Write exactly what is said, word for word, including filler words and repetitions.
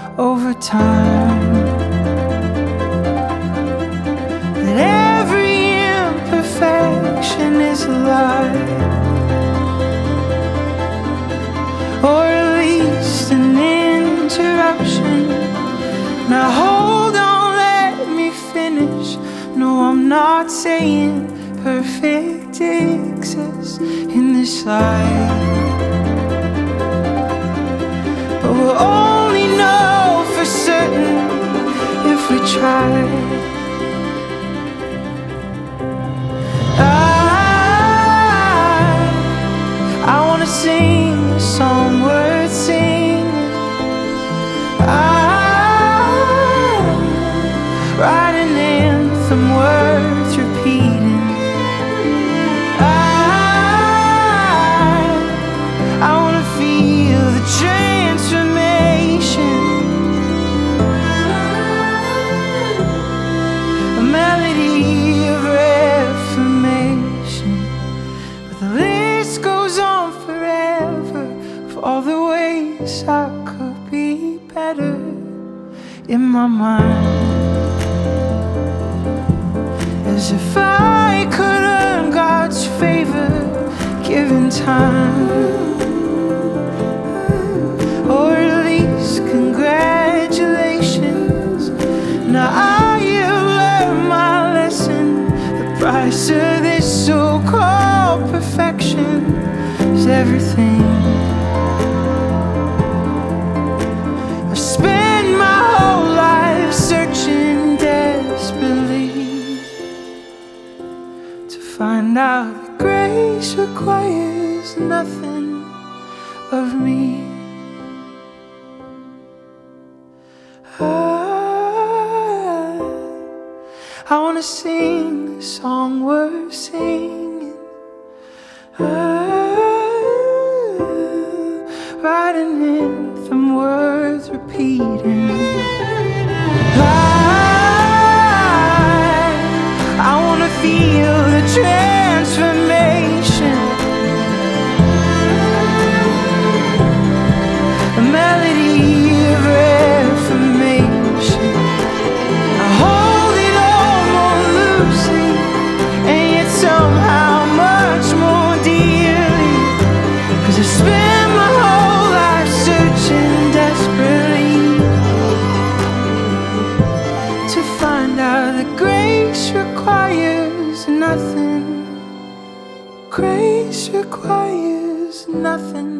over time, that every imperfection is a lie, or at least an interruption. Now hold on, let me finish. No, I'm not saying perfect exists in this life, but we'll only know for certain if we try. I, I wanna sing a song worth singing. I write an anthem worth repeating. I, I wanna feel the transformation, a melody of reformation. But the list goes on forever of all the ways I could be better in my mind, as if I could earn God's favor given time, or at least congratulations. Now I have learned my lesson. The price of this so-called perfection is everything. I spent my whole life searching desperately to find out that grace requires nothing of me. I, I wanna sing a song worth singing. I write an anthem worth repeating. I, I wanna feel the transformation, a melody of reformation. I hold it all more loosely, and yet somehow much more dearly, 'cause I spent my whole life searching desperately to find out that grace requires nothing. Grace requires nothing.